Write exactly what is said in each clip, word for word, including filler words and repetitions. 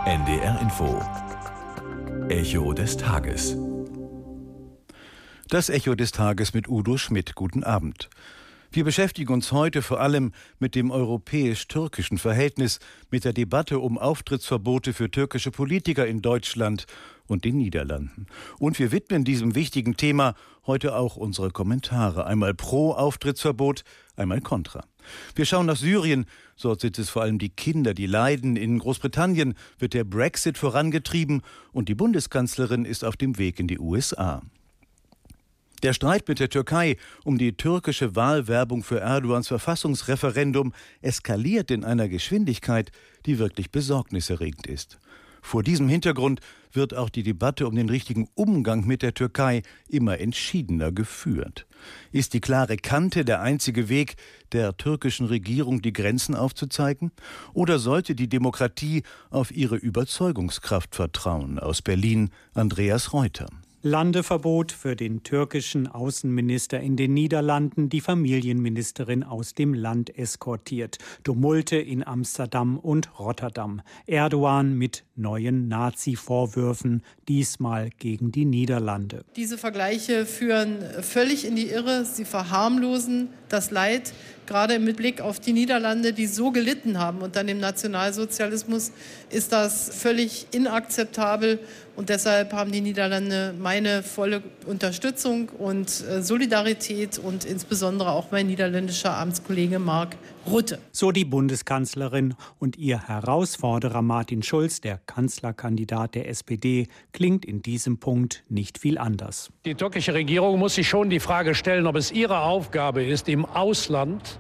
N D R Info. Echo des Tages. Das Echo des Tages mit Udo Schmidt. Guten Abend. Wir beschäftigen uns heute vor allem mit dem europäisch-türkischen Verhältnis, mit der Debatte um Auftrittsverbote für türkische Politiker in Deutschland und den Niederlanden. Und wir widmen diesem wichtigen Thema heute auch unsere Kommentare. Einmal pro Auftrittsverbot, einmal kontra. Wir schauen nach Syrien. Dort sind es vor allem die Kinder, die leiden. In Großbritannien wird der Brexit vorangetrieben und die Bundeskanzlerin ist auf dem Weg in die U S A. Der Streit mit der Türkei um die türkische Wahlwerbung für Erdogans Verfassungsreferendum eskaliert in einer Geschwindigkeit, die wirklich besorgniserregend ist. Vor diesem Hintergrund wird auch die Debatte um den richtigen Umgang mit der Türkei immer entschiedener geführt. Ist die klare Kante der einzige Weg, der türkischen Regierung die Grenzen aufzuzeigen? Oder sollte die Demokratie auf ihre Überzeugungskraft vertrauen? Aus Berlin Andreas Reuter. Landeverbot für den türkischen Außenminister in den Niederlanden, die Familienministerin aus dem Land eskortiert. Tumulte in Amsterdam und Rotterdam. Erdogan mit neuen Nazi-Vorwürfen, diesmal gegen die Niederlande. Diese Vergleiche führen völlig in die Irre. Sie verharmlosen das Leid, gerade mit Blick auf die Niederlande, die so gelitten haben unter dem Nationalsozialismus, ist das völlig inakzeptabel. Und deshalb haben die Niederlande meine volle Unterstützung und Solidarität und insbesondere auch mein niederländischer Amtskollege Mark Rutte. So die Bundeskanzlerin und ihr Herausforderer Martin Schulz, der Kanzlerkandidat der S P D, klingt in diesem Punkt nicht viel anders. Die türkische Regierung muss sich schon die Frage stellen, ob es ihre Aufgabe ist, im Ausland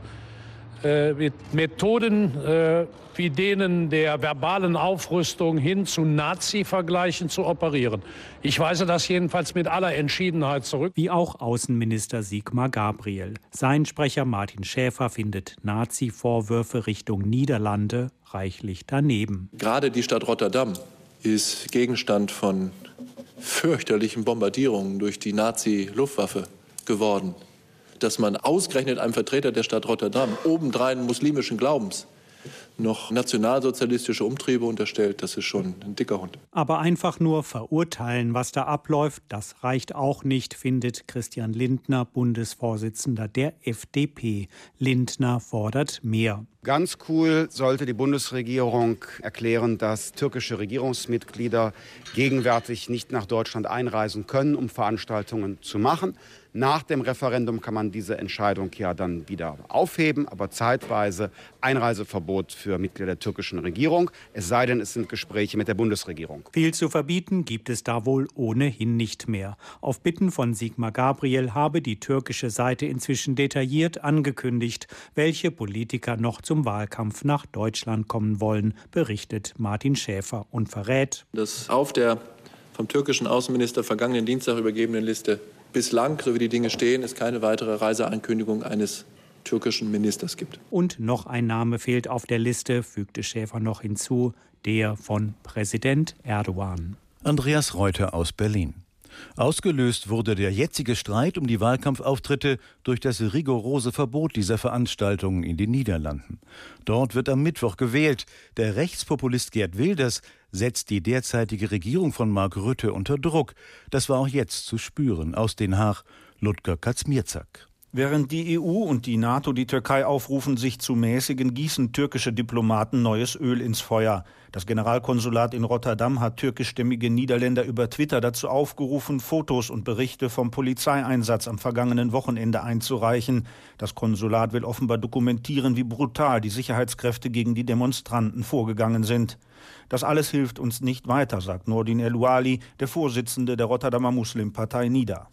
äh, mit Methoden äh, wie denen der verbalen Aufrüstung hin zu Nazi-Vergleichen zu operieren. Ich weise das jedenfalls mit aller Entschiedenheit zurück. Wie auch Außenminister Sigmar Gabriel. Sein Sprecher Martin Schäfer findet Nazi-Vorwürfe Richtung Niederlande reichlich daneben. Gerade die Stadt Rotterdam ist Gegenstand von fürchterlichen Bombardierungen durch die Nazi-Luftwaffe geworden. Dass man ausgerechnet einem Vertreter der Stadt Rotterdam, obendrein muslimischen Glaubens, noch nationalsozialistische Umtriebe unterstellt, das ist schon ein dicker Hund. Aber einfach nur verurteilen, was da abläuft, das reicht auch nicht, findet Christian Lindner, Bundesvorsitzender der F D P. Lindner fordert mehr. Ganz cool sollte die Bundesregierung erklären, dass türkische Regierungsmitglieder gegenwärtig nicht nach Deutschland einreisen können, um Veranstaltungen zu machen. Nach dem Referendum kann man diese Entscheidung ja dann wieder aufheben, aber zeitweise Einreiseverbot für Mitglieder der türkischen Regierung, es sei denn, es sind Gespräche mit der Bundesregierung. Viel zu verbieten gibt es da wohl ohnehin nicht mehr. Auf Bitten von Sigmar Gabriel habe die türkische Seite inzwischen detailliert angekündigt, welche Politiker noch zum Wahlkampf nach Deutschland kommen wollen, berichtet Martin Schäfer und verrät, dass auf der vom türkischen Außenminister vergangenen Dienstag übergebenen Liste bislang, so wie die Dinge stehen, es keine weitere Reiseankündigung eines türkischen Ministers gibt. Und noch ein Name fehlt auf der Liste, fügte Schäfer noch hinzu, der von Präsident Erdogan. Andreas Reuter aus Berlin. Ausgelöst wurde der jetzige Streit um die Wahlkampfauftritte durch das rigorose Verbot dieser Veranstaltungen in den Niederlanden. Dort wird am Mittwoch gewählt. Der Rechtspopulist Geert Wilders setzt die derzeitige Regierung von Mark Rutte unter Druck. Das war auch jetzt zu spüren. Aus Den Haag, Ludger Kazmierczak. Während die E U und die NATO die Türkei aufrufen, sich zu mäßigen, gießen türkische Diplomaten neues Öl ins Feuer. Das Generalkonsulat in Rotterdam hat türkischstämmige Niederländer über Twitter dazu aufgerufen, Fotos und Berichte vom Polizeieinsatz am vergangenen Wochenende einzureichen. Das Konsulat will offenbar dokumentieren, wie brutal die Sicherheitskräfte gegen die Demonstranten vorgegangen sind. Das alles hilft uns nicht weiter, sagt Nordin El-Ouali, der Vorsitzende der Rotterdamer Muslimpartei NIDA.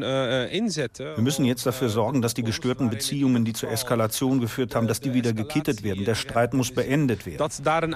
Wir müssen jetzt dafür sorgen, dass die gestörten Beziehungen, die zur Eskalation geführt haben, dass die wieder gekittet werden. Der Streit muss beendet werden.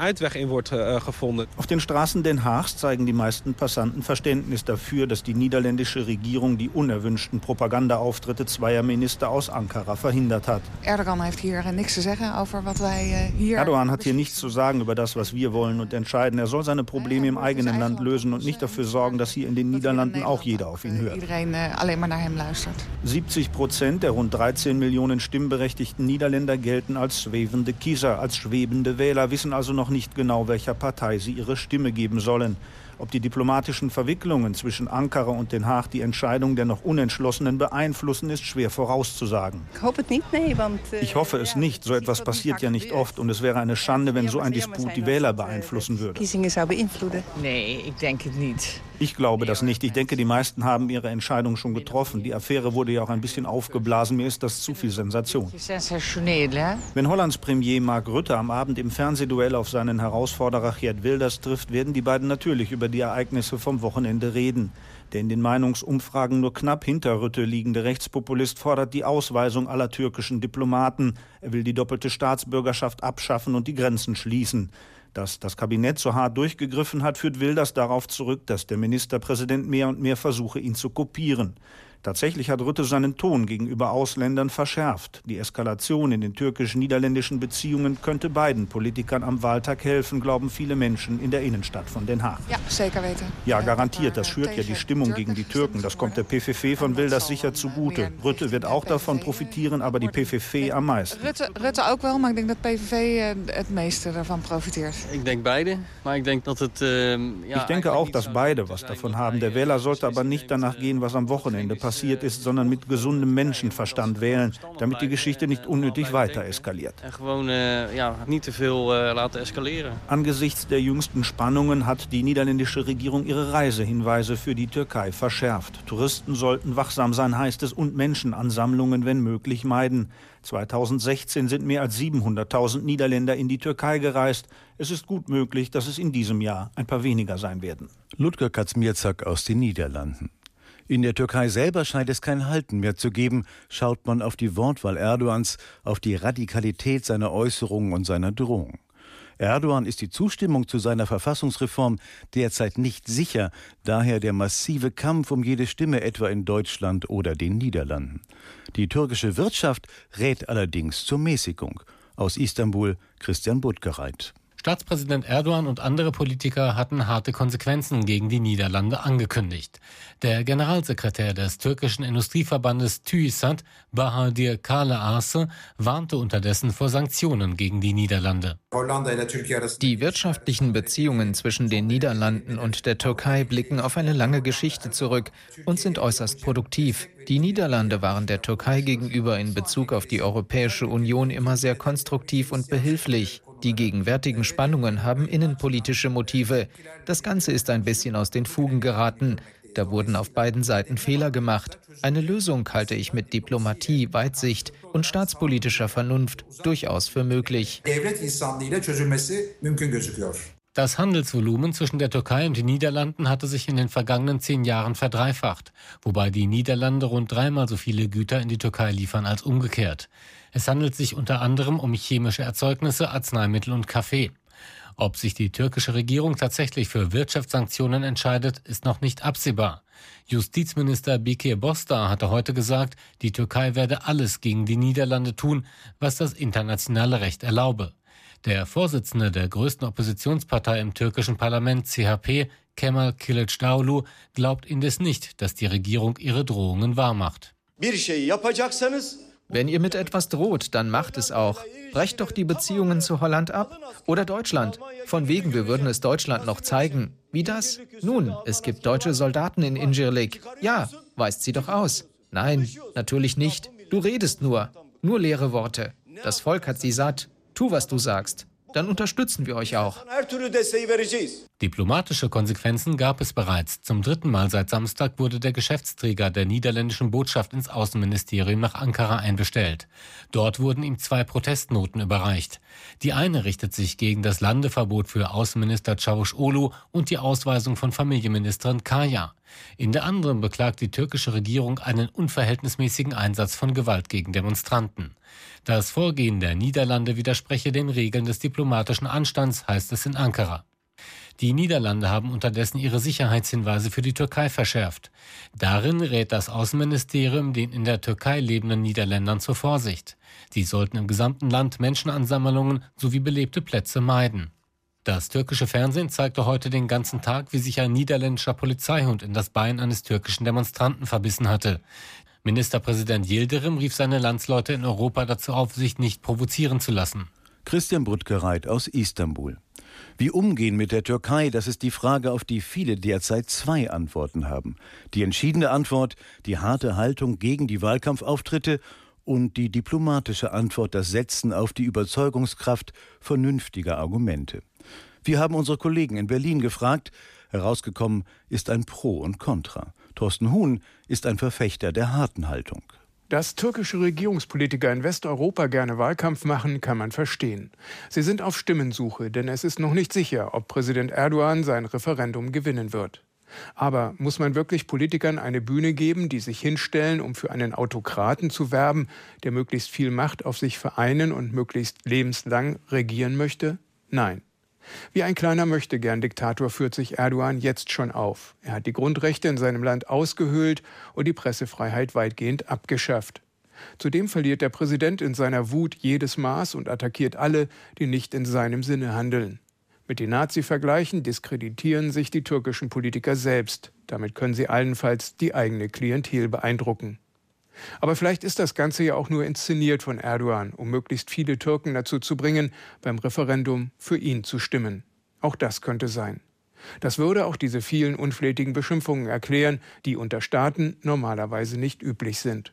Auf den Straßen Den Haags zeigen die meisten Passanten Verständnis dafür, dass die niederländische Regierung die unerwünschten Propagandaauftritte zweier Minister aus Ankara verhindert hat. Erdogan heeft hier niks te zeggen over wat wij hier. Erdogan hat hier nichts zu sagen über das, was wir wollen. beurteilen und entscheiden. Er soll seine Probleme im eigenen Land lösen und nicht dafür sorgen, dass hier in den Niederlanden auch jeder auf ihn hört. siebzig Prozent der rund dreizehn Millionen stimmberechtigten Niederländer gelten als schwebende Kiezer, als schwebende Wähler, wissen also noch nicht genau, welcher Partei sie ihre Stimme geben sollen. Ob die diplomatischen Verwicklungen zwischen Ankara und Den Haag die Entscheidung der noch Unentschlossenen beeinflussen, ist schwer vorauszusagen. Ich hoffe es nicht. So etwas passiert ja nicht oft. Und es wäre eine Schande, wenn so ein Disput die Wähler beeinflussen würde. Nee, ich denke es nicht. Ich glaube das nicht. Ich denke, die meisten haben ihre Entscheidung schon getroffen. Die Affäre wurde ja auch ein bisschen aufgeblasen. Mir ist das zu viel Sensation. Wenn Hollands Premier Mark Rutte am Abend im Fernsehduell auf seinen Herausforderer Geert Wilders trifft, werden die beiden natürlich über die Ereignisse vom Wochenende reden. Der in den Meinungsumfragen nur knapp hinter Rutte liegende Rechtspopulist fordert die Ausweisung aller türkischen Diplomaten. Er will die doppelte Staatsbürgerschaft abschaffen und die Grenzen schließen. Dass das Kabinett so hart durchgegriffen hat, führt Wilders darauf zurück, dass der Ministerpräsident mehr und mehr versuche, ihn zu kopieren. Tatsächlich hat Rutte seinen Ton gegenüber Ausländern verschärft. Die Eskalation in den türkisch-niederländischen Beziehungen könnte beiden Politikern am Wahltag helfen, glauben viele Menschen in der Innenstadt von Den Haag. Ja, zeker weten. Ja, garantiert. Das schürt ja die Stimmung gegen die Türken. Das kommt der P V V von Wilders sicher zugute. Rutte wird auch davon profitieren, aber die P V V am meisten. Rutte, Rutte ook wel, maar ik denk dat P V V het meeste davon profitiert. Ich denke beide, maar ik denk dat het... Uh, ja, ich denke auch, dass beide was davon haben. Der Wähler sollte aber nicht danach gehen, was am Wochenende passiert. passiert ist, sondern mit gesundem Menschenverstand wählen, damit die Geschichte nicht unnötig weiter eskaliert. Angesichts der jüngsten Spannungen hat die niederländische Regierung ihre Reisehinweise für die Türkei verschärft. Touristen sollten wachsam sein, heißt es, und Menschenansammlungen, wenn möglich, meiden. zweitausendsechzehn sind mehr als siebenhunderttausend Niederländer in die Türkei gereist. Es ist gut möglich, dass es in diesem Jahr ein paar weniger sein werden. Ludger Kazmierczak aus den Niederlanden. In der Türkei selber scheint es kein Halten mehr zu geben, schaut man auf die Wortwahl Erdogans, auf die Radikalität seiner Äußerungen und seiner Drohung. Erdogan ist die Zustimmung zu seiner Verfassungsreform derzeit nicht sicher, daher der massive Kampf um jede Stimme etwa in Deutschland oder den Niederlanden. Die türkische Wirtschaft rät allerdings zur Mäßigung. Aus Istanbul Christian Budgereit. Staatspräsident Erdogan und andere Politiker hatten harte Konsequenzen gegen die Niederlande angekündigt. Der Generalsekretär des türkischen Industrieverbandes TÜİSAT, Bahadır Kaleası, warnte unterdessen vor Sanktionen gegen die Niederlande. Die wirtschaftlichen Beziehungen zwischen den Niederlanden und der Türkei blicken auf eine lange Geschichte zurück und sind äußerst produktiv. Die Niederlande waren der Türkei gegenüber in Bezug auf die Europäische Union immer sehr konstruktiv und behilflich. Die gegenwärtigen Spannungen haben innenpolitische Motive. Das Ganze ist ein bisschen aus den Fugen geraten. Da wurden auf beiden Seiten Fehler gemacht. Eine Lösung halte ich mit Diplomatie, Weitsicht und staatspolitischer Vernunft durchaus für möglich. Das Handelsvolumen zwischen der Türkei und den Niederlanden hatte sich in den vergangenen zehn Jahren verdreifacht, wobei die Niederlande rund dreimal so viele Güter in die Türkei liefern als umgekehrt. Es handelt sich unter anderem um chemische Erzeugnisse, Arzneimittel und Kaffee. Ob sich die türkische Regierung tatsächlich für Wirtschaftssanktionen entscheidet, ist noch nicht absehbar. Justizminister Bekir Bozdağ hatte heute gesagt, die Türkei werde alles gegen die Niederlande tun, was das internationale Recht erlaube. Der Vorsitzende der größten Oppositionspartei im türkischen Parlament, C H P, Kemal Kılıçdaroğlu, glaubt indes nicht, dass die Regierung ihre Drohungen wahrmacht. Wenn ihr mit etwas droht, dann macht es auch. Brecht doch die Beziehungen zu Holland ab. Oder Deutschland. Von wegen, wir würden es Deutschland noch zeigen. Wie das? Nun, es gibt deutsche Soldaten in Incirlik. Ja, weist sie doch aus. Nein, natürlich nicht. Du redest nur. Nur leere Worte. Das Volk hat sie satt. Tu, was du sagst. Dann unterstützen wir euch auch. Diplomatische Konsequenzen gab es bereits. Zum dritten Mal seit Samstag wurde der Geschäftsträger der niederländischen Botschaft ins Außenministerium nach Ankara einbestellt. Dort wurden ihm zwei Protestnoten überreicht. Die eine richtet sich gegen das Landeverbot für Außenminister Çavuşoğlu und die Ausweisung von Familienministerin Kaya. In der anderen beklagt die türkische Regierung einen unverhältnismäßigen Einsatz von Gewalt gegen Demonstranten. Das Vorgehen der Niederlande widerspreche den Regeln des diplomatischen Anstands, heißt es in Ankara. Die Niederlande haben unterdessen ihre Sicherheitshinweise für die Türkei verschärft. Darin rät das Außenministerium den in der Türkei lebenden Niederländern zur Vorsicht. Sie sollten im gesamten Land Menschenansammlungen sowie belebte Plätze meiden. Das türkische Fernsehen zeigte heute den ganzen Tag, wie sich ein niederländischer Polizeihund in das Bein eines türkischen Demonstranten verbissen hatte. Ministerpräsident Yildirim rief seine Landsleute in Europa dazu auf, sich nicht provozieren zu lassen. Christian Brüttgereit aus Istanbul. Wie umgehen mit der Türkei, das ist die Frage, auf die viele derzeit zwei Antworten haben. Die entschiedene Antwort, die harte Haltung gegen die Wahlkampfauftritte, und die diplomatische Antwort, das Setzen auf die Überzeugungskraft vernünftiger Argumente. Wir haben unsere Kollegen in Berlin gefragt. Herausgekommen ist ein Pro und Contra. Thorsten Huhn ist ein Verfechter der harten Haltung. Dass türkische Regierungspolitiker in Westeuropa gerne Wahlkampf machen, kann man verstehen. Sie sind auf Stimmensuche, denn es ist noch nicht sicher, ob Präsident Erdogan sein Referendum gewinnen wird. Aber muss man wirklich Politikern eine Bühne geben, die sich hinstellen, um für einen Autokraten zu werben, der möglichst viel Macht auf sich vereinen und möglichst lebenslang regieren möchte? Nein. Wie ein kleiner Möchtegern-Diktator führt sich Erdogan jetzt schon auf. Er hat die Grundrechte in seinem Land ausgehöhlt und die Pressefreiheit weitgehend abgeschafft. Zudem verliert der Präsident in seiner Wut jedes Maß und attackiert alle, die nicht in seinem Sinne handeln. Mit den Nazi-Vergleichen diskreditieren sich die türkischen Politiker selbst. Damit können sie allenfalls die eigene Klientel beeindrucken. Aber vielleicht ist das Ganze ja auch nur inszeniert von Erdogan, um möglichst viele Türken dazu zu bringen, beim Referendum für ihn zu stimmen. Auch das könnte sein. Das würde auch diese vielen unflätigen Beschimpfungen erklären, die unter Staaten normalerweise nicht üblich sind.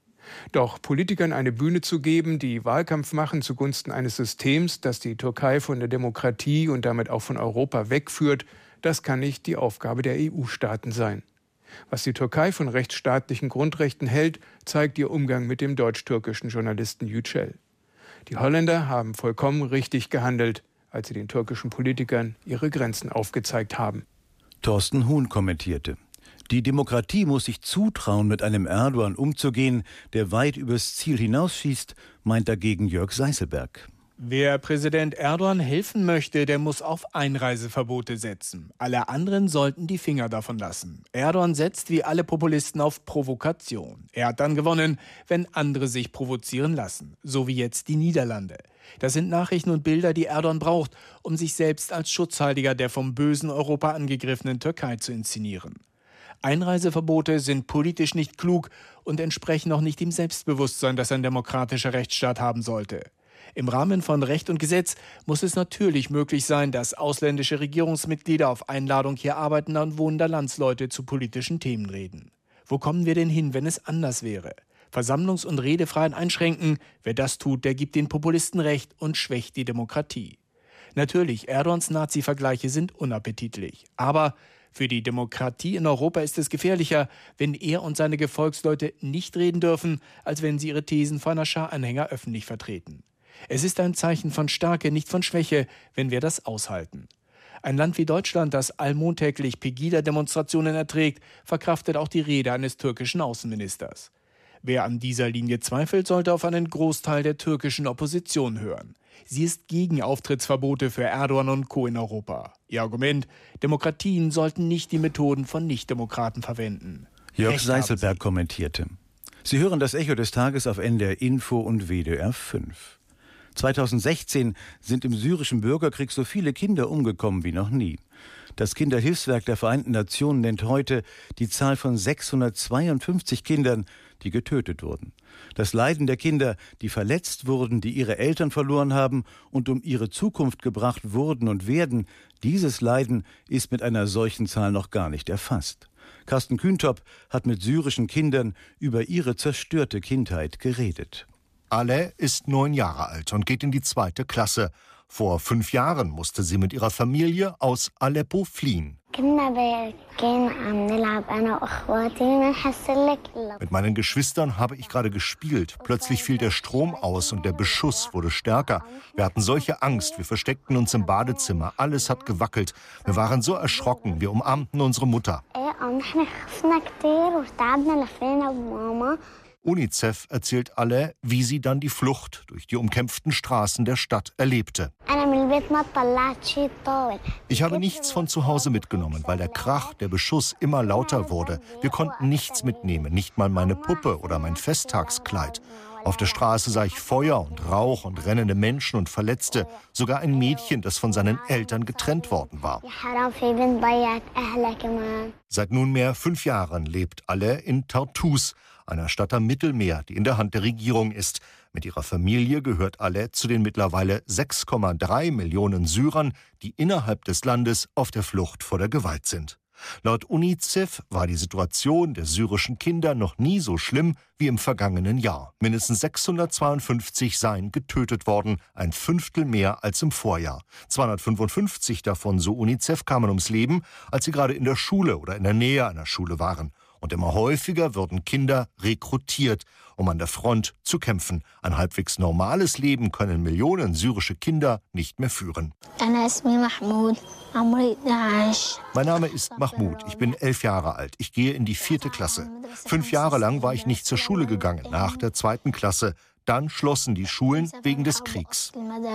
Doch Politikern eine Bühne zu geben, die Wahlkampf machen zugunsten eines Systems, das die Türkei von der Demokratie und damit auch von Europa wegführt, das kann nicht die Aufgabe der E U-Staaten sein. Was die Türkei von rechtsstaatlichen Grundrechten hält, zeigt ihr Umgang mit dem deutsch-türkischen Journalisten Yücel. Die Holländer haben vollkommen richtig gehandelt, als sie den türkischen Politikern ihre Grenzen aufgezeigt haben. Thorsten Huhn kommentierte: Die Demokratie muss sich zutrauen, mit einem Erdogan umzugehen, der weit übers Ziel hinausschießt, meint dagegen Jörg Seißelberg. Wer Präsident Erdogan helfen möchte, der muss auf Einreiseverbote setzen. Alle anderen sollten die Finger davon lassen. Erdogan setzt wie alle Populisten auf Provokation. Er hat dann gewonnen, wenn andere sich provozieren lassen. So wie jetzt die Niederlande. Das sind Nachrichten und Bilder, die Erdogan braucht, um sich selbst als Schutzheiliger der vom bösen Europa angegriffenen Türkei zu inszenieren. Einreiseverbote sind politisch nicht klug und entsprechen auch nicht dem Selbstbewusstsein, das ein demokratischer Rechtsstaat haben sollte. Im Rahmen von Recht und Gesetz muss es natürlich möglich sein, dass ausländische Regierungsmitglieder auf Einladung hier arbeitender und wohnender Landsleute zu politischen Themen reden. Wo kommen wir denn hin, wenn es anders wäre? Versammlungs- und Redefreiheit einschränken, wer das tut, der gibt den Populisten Recht und schwächt die Demokratie. Natürlich, Erdogans Nazi-Vergleiche sind unappetitlich, aber für die Demokratie in Europa ist es gefährlicher, wenn er und seine Gefolgsleute nicht reden dürfen, als wenn sie ihre Thesen vor einer Schar Anhänger öffentlich vertreten. Es ist ein Zeichen von Stärke, nicht von Schwäche, wenn wir das aushalten. Ein Land wie Deutschland, das allmontäglich Pegida-Demonstrationen erträgt, verkraftet auch die Rede eines türkischen Außenministers. Wer an dieser Linie zweifelt, sollte auf einen Großteil der türkischen Opposition hören. Sie ist gegen Auftrittsverbote für Erdogan und Co. in Europa. Ihr Argument: Demokratien sollten nicht die Methoden von Nichtdemokraten verwenden. Jörg Seißelberg kommentierte. Sie hören das Echo des Tages auf N D R Info und W D R fünf. zweitausendsechzehn sind im syrischen Bürgerkrieg so viele Kinder umgekommen wie noch nie. Das Kinderhilfswerk der Vereinten Nationen nennt heute die Zahl von sechshundertzweiundfünfzig Kindern, die getötet wurden. Das Leiden der Kinder, die verletzt wurden, die ihre Eltern verloren haben und um ihre Zukunft gebracht wurden und werden, dieses Leiden ist mit einer solchen Zahl noch gar nicht erfasst. Carsten Kühntop hat mit syrischen Kindern über ihre zerstörte Kindheit geredet. Aleh ist neun Jahre alt und geht in die zweite Klasse. Vor fünf Jahren musste sie mit ihrer Familie aus Aleppo fliehen. Mit meinen Geschwistern habe ich gerade gespielt. Plötzlich fiel der Strom aus und der Beschuss wurde stärker. Wir hatten solche Angst, wir versteckten uns im Badezimmer. Alles hat gewackelt. Wir waren so erschrocken, wir umarmten unsere Mutter. UNICEF erzählt Aleh, wie sie dann die Flucht durch die umkämpften Straßen der Stadt erlebte. Ich habe nichts von zu Hause mitgenommen, weil der Krach, der Beschuss immer lauter wurde. Wir konnten nichts mitnehmen, nicht mal meine Puppe oder mein Festtagskleid. Auf der Straße sah ich Feuer und Rauch und rennende Menschen und Verletzte. Sogar ein Mädchen, das von seinen Eltern getrennt worden war. Seit nunmehr fünf Jahren lebt Aleh in Tartus, einer Stadt am Mittelmeer, die in der Hand der Regierung ist. Mit ihrer Familie gehört Aleh zu den mittlerweile sechs Komma drei Millionen Syrern, die innerhalb des Landes auf der Flucht vor der Gewalt sind. Laut UNICEF war die Situation der syrischen Kinder noch nie so schlimm wie im vergangenen Jahr. Mindestens sechshundertzweiundfünfzig seien getötet worden, ein Fünftel mehr als im Vorjahr. zweihundertfünfundfünfzig davon, so UNICEF, kamen ums Leben, als sie gerade in der Schule oder in der Nähe einer Schule waren. Und immer häufiger würden Kinder rekrutiert, um an der Front zu kämpfen. Ein halbwegs normales Leben können Millionen syrische Kinder nicht mehr führen. Mein Name ist Mahmoud, ich bin elf Jahre alt. Ich gehe in die vierte Klasse. Fünf Jahre lang war ich nicht zur Schule gegangen, nach der zweiten Klasse. Dann schlossen die Schulen wegen des Kriegs.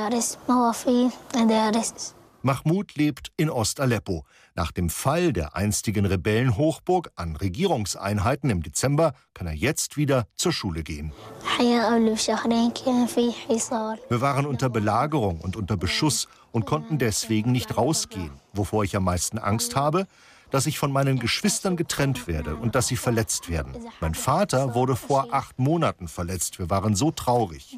Mahmoud lebt in Ost-Aleppo. Nach dem Fall der einstigen Rebellenhochburg an Regierungseinheiten im Dezember kann er jetzt wieder zur Schule gehen. Wir waren unter Belagerung und unter Beschuss und konnten deswegen nicht rausgehen. Wovor ich am meisten Angst habe? Dass ich von meinen Geschwistern getrennt werde und dass sie verletzt werden. Mein Vater wurde vor acht Monaten verletzt. Wir waren so traurig.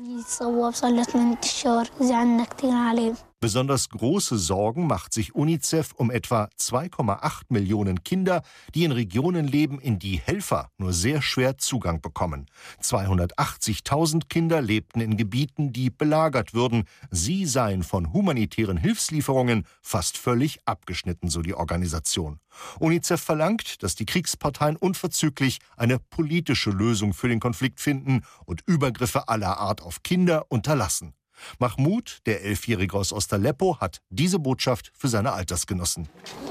Besonders große Sorgen macht sich UNICEF um etwa zwei Komma acht Millionen Kinder, die in Regionen leben, in die Helfer nur sehr schwer Zugang bekommen. zweihundertachtzigtausend Kinder lebten in Gebieten, die belagert würden. Sie seien von humanitären Hilfslieferungen fast völlig abgeschnitten, so die Organisation. UNICEF verlangt, dass die Kriegsparteien unverzüglich eine politische Lösung für den Konflikt finden und Übergriffe aller Art auf Kinder unterlassen. Mahmoud, der Elfjährige aus Ost-Aleppo, hat diese Botschaft für seine Altersgenossen.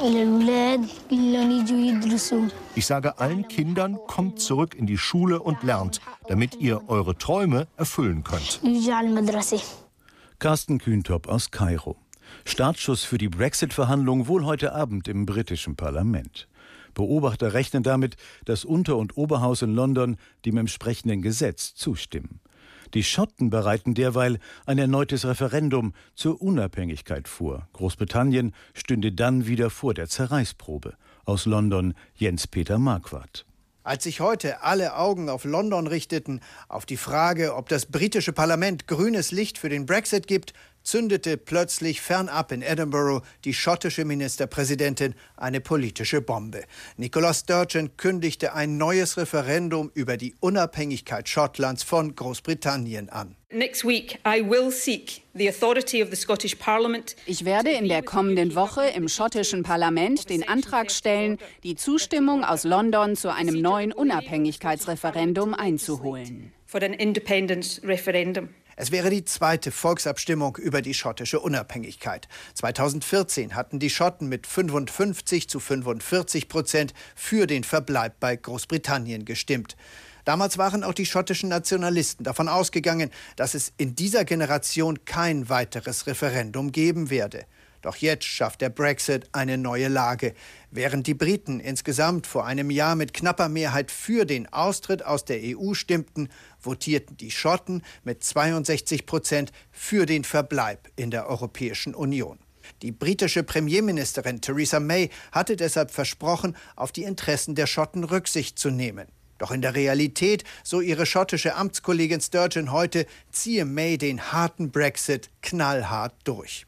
Ich sage allen Kindern, kommt zurück in die Schule und lernt, damit ihr eure Träume erfüllen könnt. Carsten Kühntop aus Kairo. Startschuss für die Brexit-Verhandlungen wohl heute Abend im britischen Parlament. Beobachter rechnen damit, dass Unter- und Oberhaus in London dem entsprechenden Gesetz zustimmen. Die Schotten bereiten derweil ein erneutes Referendum zur Unabhängigkeit vor. Großbritannien stünde dann wieder vor der Zerreißprobe. Aus London Jens-Peter Marquardt. Als sich heute alle Augen auf London richteten, auf die Frage, ob das britische Parlament grünes Licht für den Brexit gibt, zündete plötzlich fernab in Edinburgh die schottische Ministerpräsidentin eine politische Bombe. Nicola Sturgeon kündigte ein neues Referendum über die Unabhängigkeit Schottlands von Großbritannien an. Next week I will seek the authority of the Scottish Parliament. Ich werde in der kommenden Woche im schottischen Parlament den Antrag stellen, die Zustimmung aus London zu einem neuen Unabhängigkeitsreferendum einzuholen. For an independence referendum. Es wäre die zweite Volksabstimmung über die schottische Unabhängigkeit. zweitausendvierzehn hatten die Schotten mit fünfundfünfzig zu fünfundvierzig Prozent für den Verbleib bei Großbritannien gestimmt. Damals waren auch die schottischen Nationalisten davon ausgegangen, dass es in dieser Generation kein weiteres Referendum geben werde. Doch jetzt schafft der Brexit eine neue Lage. Während die Briten insgesamt vor einem Jahr mit knapper Mehrheit für den Austritt aus der E U stimmten, votierten die Schotten mit zweiundsechzig Prozent für den Verbleib in der Europäischen Union. Die britische Premierministerin Theresa May hatte deshalb versprochen, auf die Interessen der Schotten Rücksicht zu nehmen. Doch in der Realität, so ihre schottische Amtskollegin Sturgeon heute, ziehe May den harten Brexit knallhart durch.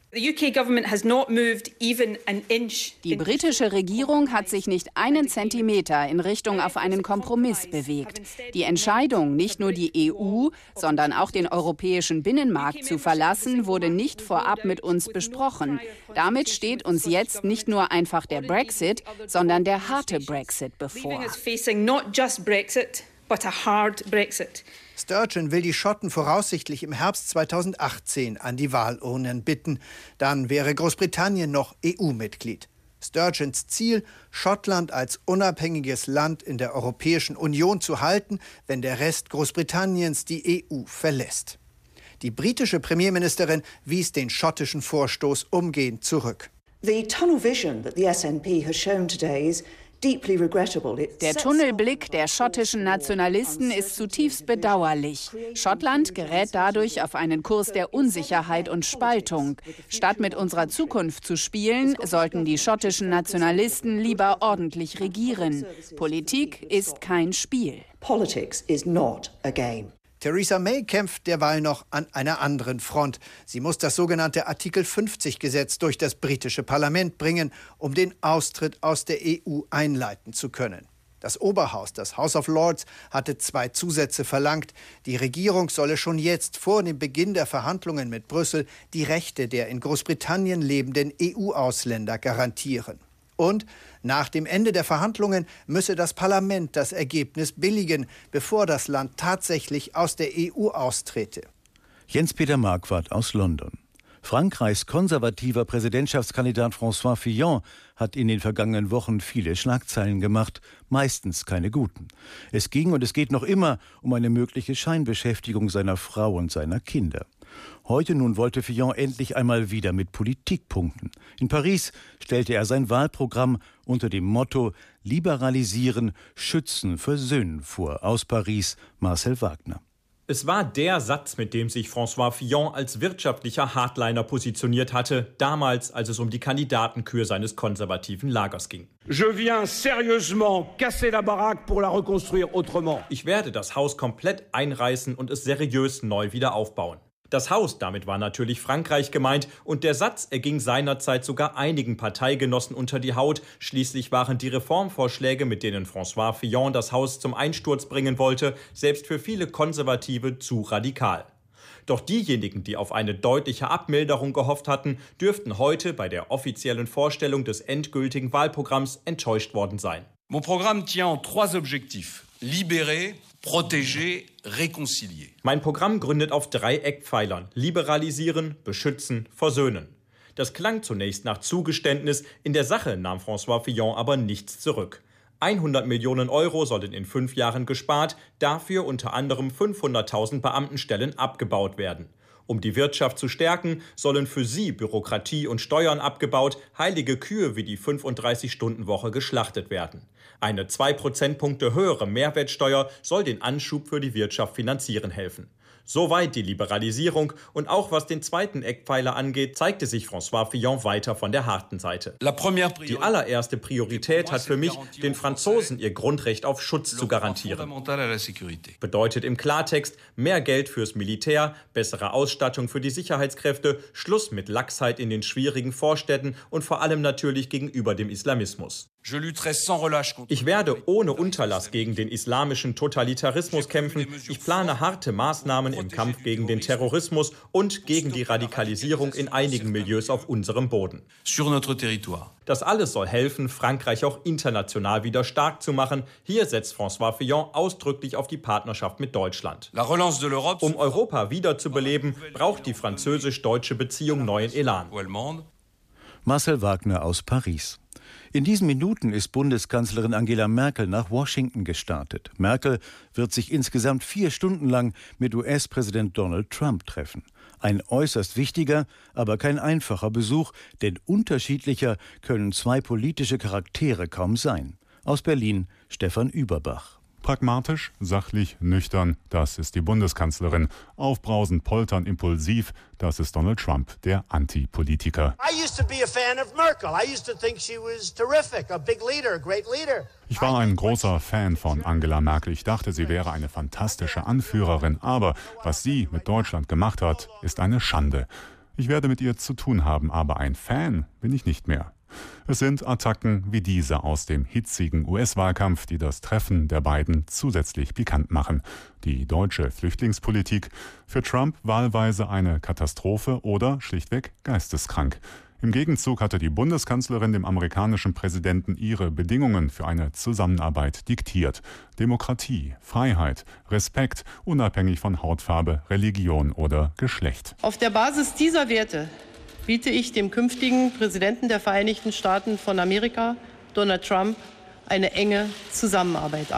Die britische Regierung hat sich nicht einen Zentimeter in Richtung auf einen Kompromiss bewegt. Die Entscheidung, nicht nur die E U, sondern auch den europäischen Binnenmarkt zu verlassen, wurde nicht vorab mit uns besprochen. Damit steht uns jetzt nicht nur einfach der Brexit, sondern der harte Brexit bevor. But a hard Brexit. Sturgeon will die Schotten voraussichtlich im Herbst zweitausendachtzehn an die Wahlurnen bitten. Dann wäre Großbritannien noch E U-Mitglied. Sturgeons Ziel, Schottland als unabhängiges Land in der Europäischen Union zu halten, wenn der Rest Großbritanniens die E U verlässt. Die britische Premierministerin wies den schottischen Vorstoß umgehend zurück. The tunnel vision that the S N P has shown today is Der Tunnelblick der schottischen Nationalisten ist zutiefst bedauerlich. Schottland gerät dadurch auf einen Kurs der Unsicherheit und Spaltung. Statt mit unserer Zukunft zu spielen, sollten die schottischen Nationalisten lieber ordentlich regieren. Politik ist kein Spiel. Politics is not a game. Theresa May kämpft derweil noch an einer anderen Front. Sie muss das sogenannte Artikel fünfzig Gesetz durch das britische Parlament bringen, um den Austritt aus der E U einleiten zu können. Das Oberhaus, das House of Lords, hatte zwei Zusätze verlangt. Die Regierung solle schon jetzt vor dem Beginn der Verhandlungen mit Brüssel die Rechte der in Großbritannien lebenden E U-Ausländer garantieren. Und nach dem Ende der Verhandlungen müsse das Parlament das Ergebnis billigen, bevor das Land tatsächlich aus der E U austrete. Jens-Peter Marquardt aus London. Frankreichs konservativer Präsidentschaftskandidat François Fillon hat in den vergangenen Wochen viele Schlagzeilen gemacht, meistens keine guten. Es ging und es geht noch immer um eine mögliche Scheinbeschäftigung seiner Frau und seiner Kinder. Heute nun wollte Fillon endlich einmal wieder mit Politik punkten. In Paris stellte er sein Wahlprogramm unter dem Motto Liberalisieren, Schützen, Versöhnen vor. Aus Paris, Marcel Wagner. Es war der Satz, mit dem sich François Fillon als wirtschaftlicher Hardliner positioniert hatte, damals, als es um die Kandidatenkür seines konservativen Lagers ging. Je viens sérieusement casser la baraque pour la reconstruire autrement. Ich werde das Haus komplett einreißen und es seriös neu wieder aufbauen. Das Haus, damit war natürlich Frankreich gemeint, und der Satz erging seinerzeit sogar einigen Parteigenossen unter die Haut. Schließlich waren die Reformvorschläge, mit denen François Fillon das Haus zum Einsturz bringen wollte, selbst für viele Konservative zu radikal. Doch diejenigen, die auf eine deutliche Abmilderung gehofft hatten, dürften heute bei der offiziellen Vorstellung des endgültigen Wahlprogramms enttäuscht worden sein. Mon programme tient en trois objectifs. Libérer, protéger, réconcilier. Mein Programm gründet auf drei Eckpfeilern: Liberalisieren, Beschützen, Versöhnen. Das klang zunächst nach Zugeständnis, in der Sache nahm François Fillon aber nichts zurück. hundert Millionen Euro sollen in fünf Jahren gespart, dafür unter anderem fünfhunderttausend Beamtenstellen abgebaut werden. Um die Wirtschaft zu stärken, sollen für sie Bürokratie und Steuern abgebaut, heilige Kühe wie die fünfunddreißig-Stunden-Woche geschlachtet werden. Eine zwei Prozentpunkte höhere Mehrwertsteuer soll den Anschub für die Wirtschaft finanzieren helfen. Soweit die Liberalisierung, und auch was den zweiten Eckpfeiler angeht, zeigte sich François Fillon weiter von der harten Seite. Die allererste Priorität hat für mich, den Franzosen ihr Grundrecht auf Schutz zu garantieren. Bedeutet im Klartext mehr Geld fürs Militär, bessere Ausstattung für die Sicherheitskräfte, Schluss mit Laxheit in den schwierigen Vorstädten und vor allem natürlich gegenüber dem Islamismus. Ich werde ohne Unterlass gegen den islamischen Totalitarismus kämpfen. Ich plane harte Maßnahmen im Kampf gegen den Terrorismus und gegen die Radikalisierung in einigen Milieus auf unserem Boden. Das alles soll helfen, Frankreich auch international wieder stark zu machen. Hier setzt François Fillon ausdrücklich auf die Partnerschaft mit Deutschland. Um Europa wiederzubeleben, braucht die französisch-deutsche Beziehung neuen Elan. Marcel Wagner aus Paris. In diesen Minuten ist Bundeskanzlerin Angela Merkel nach Washington gestartet. Merkel wird sich insgesamt vier Stunden lang mit U S-Präsident Donald Trump treffen. Ein äußerst wichtiger, aber kein einfacher Besuch, denn unterschiedlicher können zwei politische Charaktere kaum sein. Aus Berlin Stefan Überbach. Pragmatisch, sachlich, nüchtern, das ist die Bundeskanzlerin. Aufbrausend, poltern, impulsiv, das ist Donald Trump, der Anti-Politiker. Ich war ein großer Fan von Angela Merkel. Ich dachte, sie wäre eine fantastische Anführerin. Aber was sie mit Deutschland gemacht hat, ist eine Schande. Ich werde mit ihr zu tun haben, aber ein Fan bin ich nicht mehr. Es sind Attacken wie diese aus dem hitzigen U S-Wahlkampf, die das Treffen der beiden zusätzlich pikant machen. Die deutsche Flüchtlingspolitik, für Trump wahlweise eine Katastrophe oder schlichtweg geisteskrank. Im Gegenzug hatte die Bundeskanzlerin dem amerikanischen Präsidenten ihre Bedingungen für eine Zusammenarbeit diktiert. Demokratie, Freiheit, Respekt, unabhängig von Hautfarbe, Religion oder Geschlecht. Auf der Basis dieser Werte biete ich dem künftigen Präsidenten der Vereinigten Staaten von Amerika, Donald Trump, eine enge Zusammenarbeit an.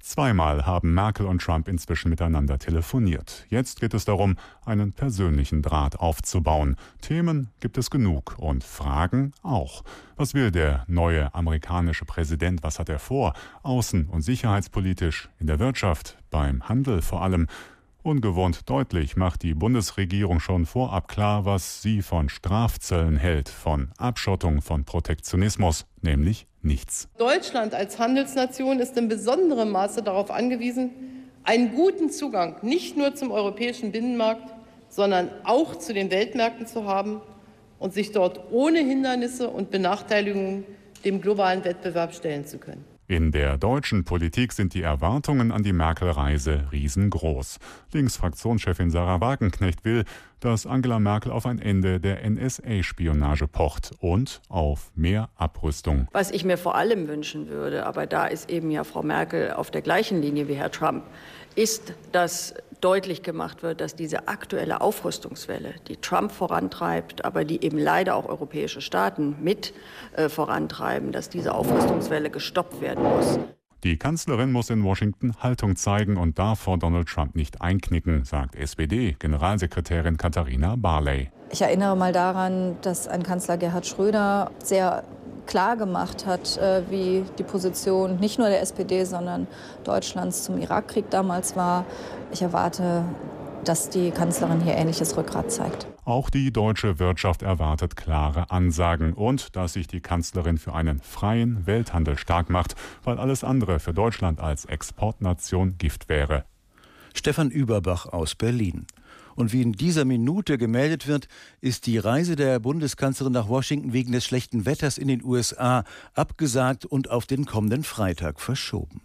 Zweimal haben Merkel und Trump inzwischen miteinander telefoniert. Jetzt geht es darum, einen persönlichen Draht aufzubauen. Themen gibt es genug und Fragen auch. Was will der neue amerikanische Präsident? Was hat er vor? Außen- und sicherheitspolitisch, in der Wirtschaft, beim Handel vor allem. Ungewohnt deutlich macht die Bundesregierung schon vorab klar, was sie von Strafzöllen hält, von Abschottung, von Protektionismus, nämlich nichts. Deutschland als Handelsnation ist in besonderem Maße darauf angewiesen, einen guten Zugang nicht nur zum europäischen Binnenmarkt, sondern auch zu den Weltmärkten zu haben und sich dort ohne Hindernisse und Benachteiligungen dem globalen Wettbewerb stellen zu können. In der deutschen Politik sind die Erwartungen an die Merkel-Reise riesengroß. Linksfraktionschefin Sarah Wagenknecht will, dass Angela Merkel auf ein Ende der N S A-Spionage pocht und auf mehr Abrüstung. Was ich mir vor allem wünschen würde, aber da ist eben ja Frau Merkel auf der gleichen Linie wie Herr Trump, ist, dass deutlich gemacht wird, dass diese aktuelle Aufrüstungswelle, die Trump vorantreibt, aber die eben leider auch europäische Staaten mit äh, vorantreiben, dass diese Aufrüstungswelle gestoppt werden muss. Die Kanzlerin muss in Washington Haltung zeigen und darf vor Donald Trump nicht einknicken, sagt S P D-Generalsekretärin Katharina Barley. Ich erinnere mal daran, dass ein Kanzler Gerhard Schröder sehr klar gemacht hat, wie die Position nicht nur der S P D, sondern Deutschlands zum Irakkrieg damals war. Ich erwarte, dass die Kanzlerin hier ähnliches Rückgrat zeigt. Auch die deutsche Wirtschaft erwartet klare Ansagen und dass sich die Kanzlerin für einen freien Welthandel stark macht, weil alles andere für Deutschland als Exportnation Gift wäre. Stefan Überbach aus Berlin. Und wie in dieser Minute gemeldet wird, ist die Reise der Bundeskanzlerin nach Washington wegen des schlechten Wetters in den U S A abgesagt und auf den kommenden Freitag verschoben.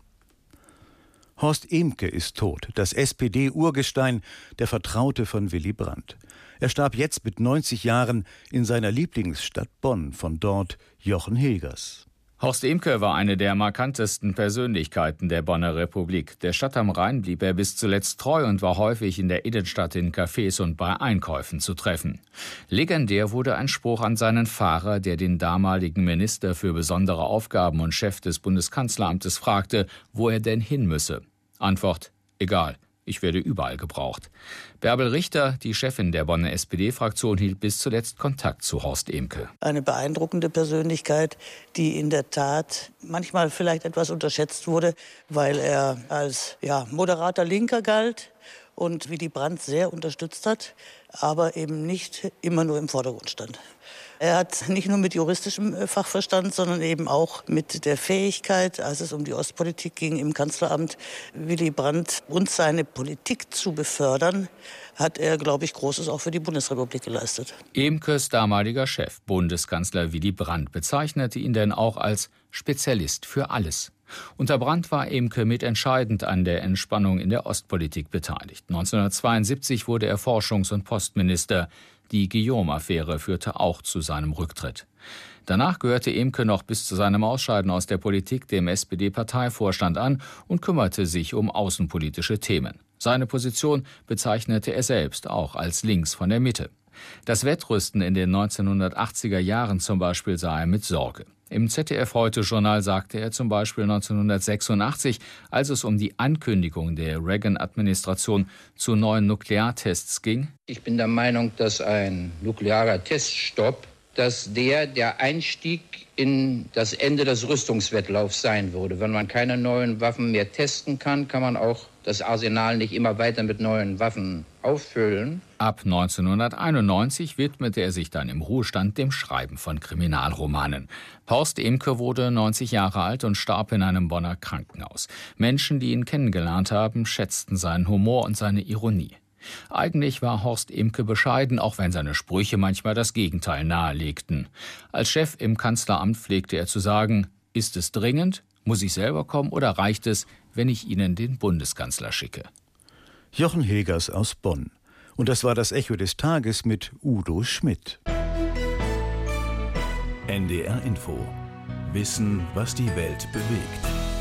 Horst Ehmke ist tot, das S P D-Urgestein, der Vertraute von Willy Brandt. Er starb jetzt mit neunzig Jahren in seiner Lieblingsstadt Bonn, von dort Jochen Hilgers. Horst Ehmke war eine der markantesten Persönlichkeiten der Bonner Republik. Der Stadt am Rhein blieb er bis zuletzt treu und war häufig in der Innenstadt in Cafés und bei Einkäufen zu treffen. Legendär wurde ein Spruch an seinen Fahrer, der den damaligen Minister für besondere Aufgaben und Chef des Bundeskanzleramtes fragte, wo er denn hin müsse. Antwort: egal. Ich werde überall gebraucht. Bärbel Richter, die Chefin der Bonner S P D-Fraktion, hielt bis zuletzt Kontakt zu Horst Ehmke. Eine beeindruckende Persönlichkeit, die in der Tat manchmal vielleicht etwas unterschätzt wurde, weil er als ja, moderater Linker galt und Willy Brandt sehr unterstützt hat, aber eben nicht immer nur im Vordergrund stand. Er hat nicht nur mit juristischem Fachverstand, sondern eben auch mit der Fähigkeit, als es um die Ostpolitik ging im Kanzleramt, Willy Brandt und seine Politik zu befördern, hat er, glaube ich, Großes auch für die Bundesrepublik geleistet. Ehmkes damaliger Chef, Bundeskanzler Willy Brandt, bezeichnete ihn denn auch als Spezialist für alles. Unter Brandt war Ehmke mitentscheidend an der Entspannung in der Ostpolitik beteiligt. neunzehnhundertzweiundsiebzig wurde er Forschungs- und Postminister. Die Guillaume-Affäre führte auch zu seinem Rücktritt. Danach gehörte Ehmke noch bis zu seinem Ausscheiden aus der Politik dem S P D-Parteivorstand an und kümmerte sich um außenpolitische Themen. Seine Position bezeichnete er selbst auch als links von der Mitte. Das Wettrüsten in den neunzehnhundertachtziger Jahren zum Beispiel sah er mit Sorge. Im Z D F-Heute-Journal sagte er zum Beispiel neunzehnhundertsechsundachtzig, als es um die Ankündigung der Reagan-Administration zu neuen Nukleartests ging: Ich bin der Meinung, dass ein nuklearer Teststopp, dass der der Einstieg in das Ende des Rüstungswettlaufs sein würde. Wenn man keine neuen Waffen mehr testen kann, kann man auch das Arsenal nicht immer weiter mit neuen Waffen auffüllen. Ab neunzehnhunderteinundneunzig widmete er sich dann im Ruhestand dem Schreiben von Kriminalromanen. Horst Ehmke wurde neunzig Jahre alt und starb in einem Bonner Krankenhaus. Menschen, die ihn kennengelernt haben, schätzten seinen Humor und seine Ironie. Eigentlich war Horst Ehmke bescheiden, auch wenn seine Sprüche manchmal das Gegenteil nahelegten. Als Chef im Kanzleramt pflegte er zu sagen: Ist es dringend? Muss ich selber kommen oder reicht es, wenn ich Ihnen den Bundeskanzler schicke? Jochen Hilgers aus Bonn. Und das war das Echo des Tages mit Udo Schmidt. N D R Info. Wissen, was die Welt bewegt.